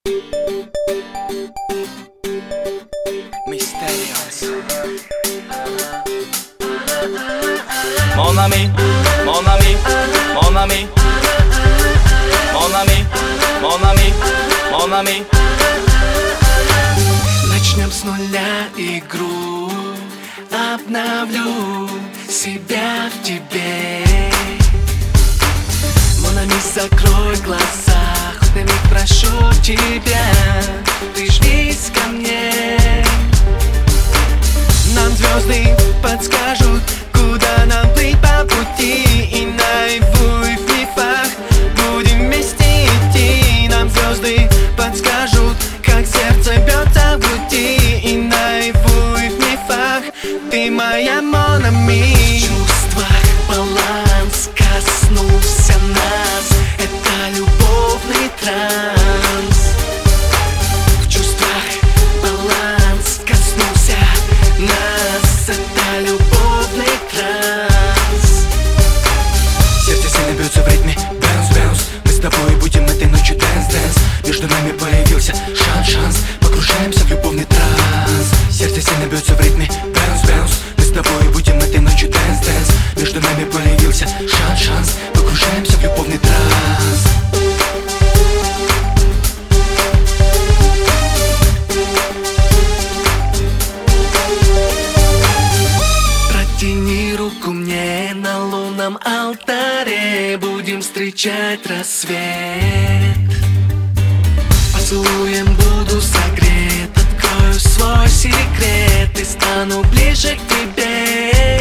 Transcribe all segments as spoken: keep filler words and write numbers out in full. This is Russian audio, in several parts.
Mysterious. Mon ami, mon ami, mon ami, mon ami, mon ami, mon ami. Начнем с нуля игру, обновлю себя в тебе. Mon ami, закрой глаза, хоть на миг прошу тебя, прижмись ко мне. Нам звезды подскажут, куда нам плыть по пути, и наяву, и в мифах будем вместе идти. Нам звезды подскажут, как сердце бьется в груди, и наяву, и в мифах ты моя Mon ami. В чувствах баланс коснулся нас, это любовный транс. В чувствах баланс коснулся нас, это любовный транс. Сердце сильно бьется в ритме bounce-bounce. Мы с тобой будем этой ночью dance-dance. Между нами появился шанс-шанс, погружаемся в любовный транс. Сердце сильно бьется в ритме bounce-bounce. Мы с тобой будем этой ночью dance-dance. Между нами появился шанс-шанс, погружаемся в любовный транс. Протяни руку мне на лунном алтаре, будем встречать рассвет. Поцелуем буду согрет, открою свой секрет и стану ближе к тебе.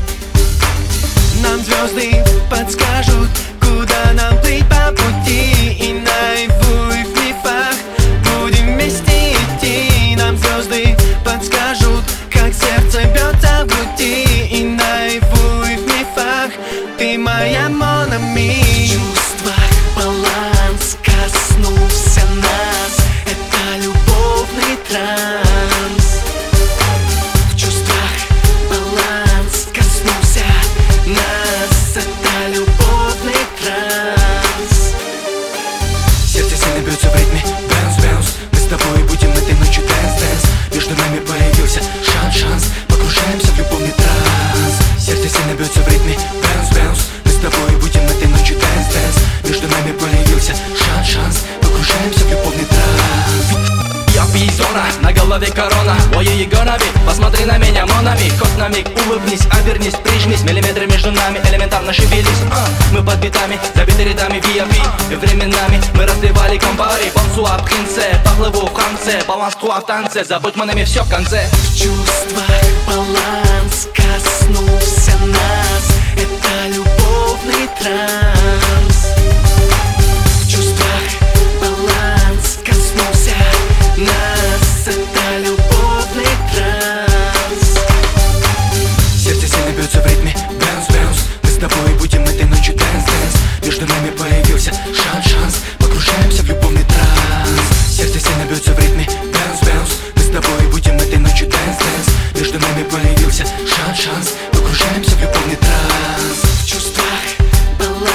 Нам звезды подскажут, куда нам плыть по пути, и наяву, и в мифах будем вместе идти. Нам звезды подскажут, как сердце бьется в груди, и наяву, и в мифах ты моя Mon ami. В чувствах баланс коснулся нас, это любовный транс. В чувствах баланс коснулся нас, это любовный транс. Сердце сильно бьется в ритме bounce-bounce. Мы с тобой будем этой ночью dance-dance. Между нами появился шанс-шанс, погружаемся в любовный транс. Сердце сильно бьется в ритме bounce-bounce. Мы с тобой будем этой ночью dance-dance. Между нами появился шанс-шанс, погружаемся в любовный транс. Я пизона, на голове корона. Ой, you gonna be, посмотри на меня, Mon ami. Хоть на миг улыбнись, обернись, прижмись. Миллиметры между нами, элементарно шевелись. а, Мы под битами, забиты рядами ви ай пи. И временами мы разливали камбари. Бонсуа, принце, поплыву в конце. Баланс туа в танце, забудь Mon ami, все в конце. В чувствах баланс коснулся нас, это любовный транс. В чувствах баланс коснулся нас, это любовный транс. Сердце сильно бьется в ритме bounce-bounce. Мы с тобой будем этой ночью dance-dance. Между нами появился шанс-шанс, погружаемся в любовный транс. Сердце сильно бьется в ритме bounce-bounce. Мы с тобой будем этой ночью dance-dance. Между нами появился шанс-шанс, погружаемся в любовный транс. В чувствах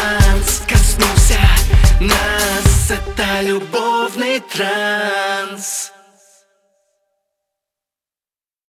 баланс коснулся нас, это любовный транс.